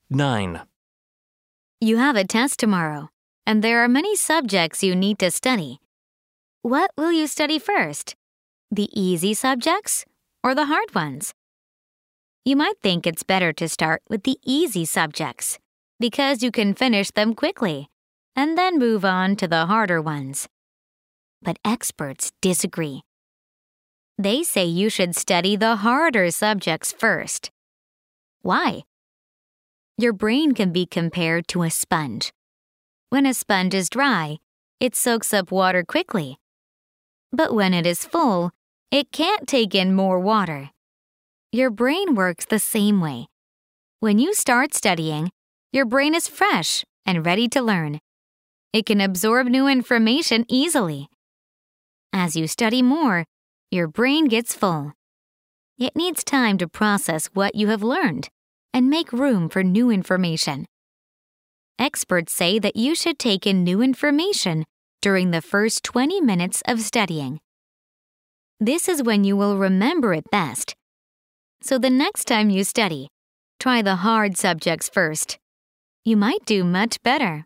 9. You have a test tomorrow, and there are many subjects you need to study. What will you study first? The easy subjects or the hard ones? You might think it's better to start with the easy subjects because you can finish them quickly and then move on to the harder ones. But experts disagree. They say you should study the harder subjects first. Why? Your brain can be compared to a sponge. When a sponge is dry, it soaks up water quickly. But when it is full, it can't take in more water. Your brain works the same way. When you start studying, your brain is fresh and ready to learn. It can absorb new information easily. As you study more, your brain gets full. It needs time to process what you have learned and make room for new information. Experts say that you should take in new information during the first 20 minutes of studying. This is when you will remember it best. So the next time you study, try the hard subjects first. You might do much better.